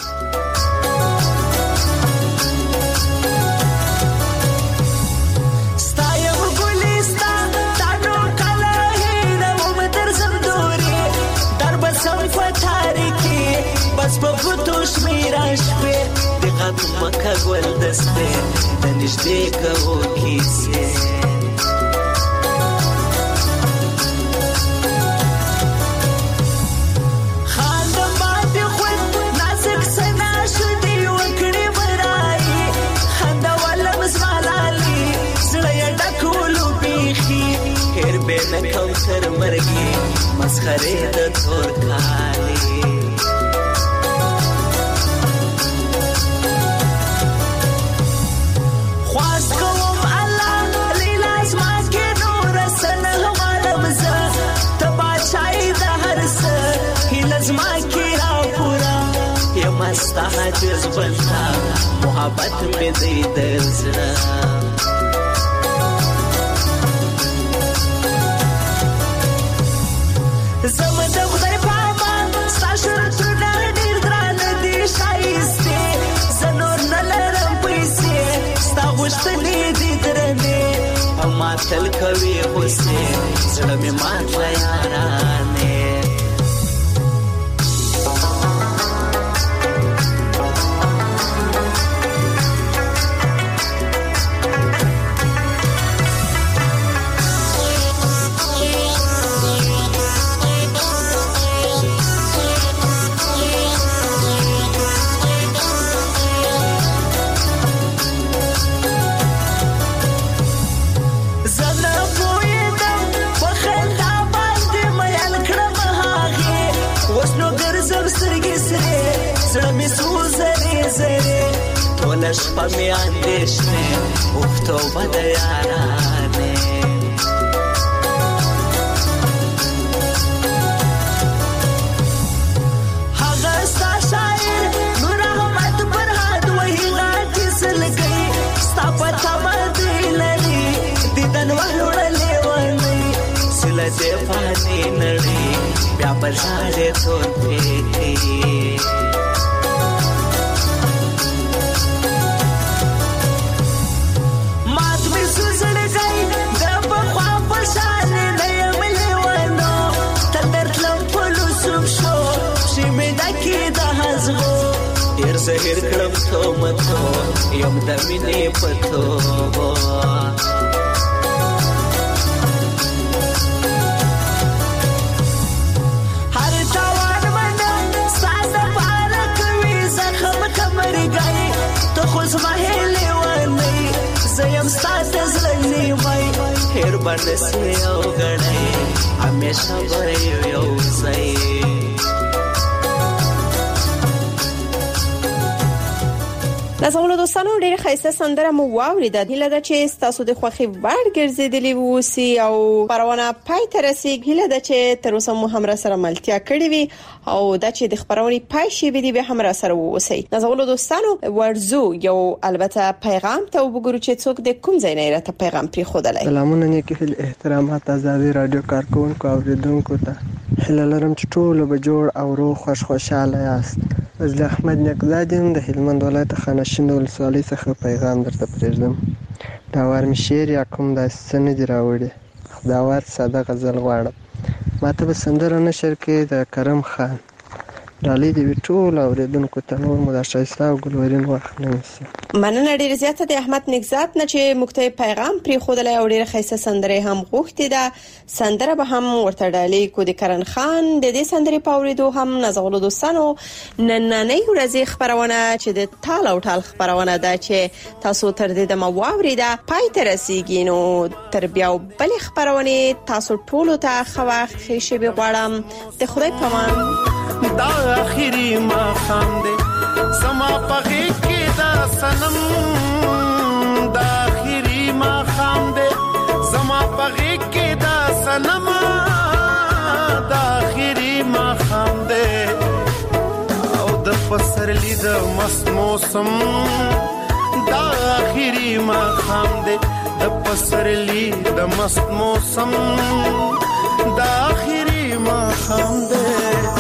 په ګوتو شمیرش په دغه مکه ګل دسته د نږدې کوو کیسه خال باندې خو نازک سنا شدي وکړي برای خندا ولا مزمالالي زړه ډکولو بيخي هر به کوم تر مرګي مسخره د تور کالي خواست کوم الله لیلا زما کې نور سنه غوالم زه تبا چای د هر څه هیله زما کې را پورا یم استا حاجز بنتا محبت مې دې در زړه زما د خدای پامان ستا شرطونه ډېر ګرانه دي ښایستې زه نور نه لرم پیسې ستا غوښتنې دي درنې او ما تل کوي غوسې زړه مې مات له یارانې شپه مې اندېښنې اوفتوبه د یارانې هغه ستا شاعر نور احمد فرهاد وهي غاټې سلګۍ ستا په تمه دی لري دیدن وهلوړلې ونې سله دې فانې نړۍ بیا په ژالې تور پېټې زهر کړم تو متو یم د مینې پتو هر تاوان منم ساده پاره کوي زخم کمر گئی تو خو زما هلې ونی زه یم ساده زړه وای هر باندې سي او غړې همیشه به یو ځای نازولو دوستانو ډېر ښایسته سندره مو واورېده هیله ده چې ستاسو د خوښې وړ ګرځېدلې اوسي او خپرونه پای ته رسیږي هیله ده چې تر اوسه مو هم را سره ملتیا کړې وي او دا چې د خپرونې پای شي به دې هم را سره واوسئ نازولو دوستانو ورزو یو البته پیغام ته وګورو چې څوک د کوم ځای نه راته پیغام پرې خودلای سلامونه نیکی هیل احترامات آزادي رادیو کارکونکو اوریدونکو ته هیله لرم چې ټول به جوړ او روغ خوش خوشاله یاست فضل احمد نقزادیم د هلمند ولایت خانشین ولسوالۍ څخه پیغام درته پرېږدم دا وار مې شعر یا کوم داسې څه نه دي راوړي دا وار ساده غزل غواړم ماته به سندره نشر کې د کرم خان ډالۍ دی ټول اوریدونکو ته نور مو د ښایسته او ګلورین وخت نه نیسي مننه ډېر زیاته د احمد نقزاد نه چې مکتوب پیغام پرې خودلای او ډېر ښایسته سندره هم غوښتي ده سندره به هم ورته ډالۍ کو د کرن خان د دې سندرې پاوریدو هم نازولو دوستانو نننې ورځې خبرونه چې د تال او ټال خبرونه ده چې تاسو تر دې د مواوریده پای ته رسیدي نو تر بیا بل خبرونه تاسو ټول ته خواخ شي به غواړم د خدای پامان دا اخیری ما خام دے سما پغی کی دا سنم دا اخیری ما خام دے سما پغی کی دا سنم دا اخیری ما خام دے او د پسرلی دا مست موسم دا اخیری ما خام دے د پسرلی دا مست موسم دا اخیری ما خام دے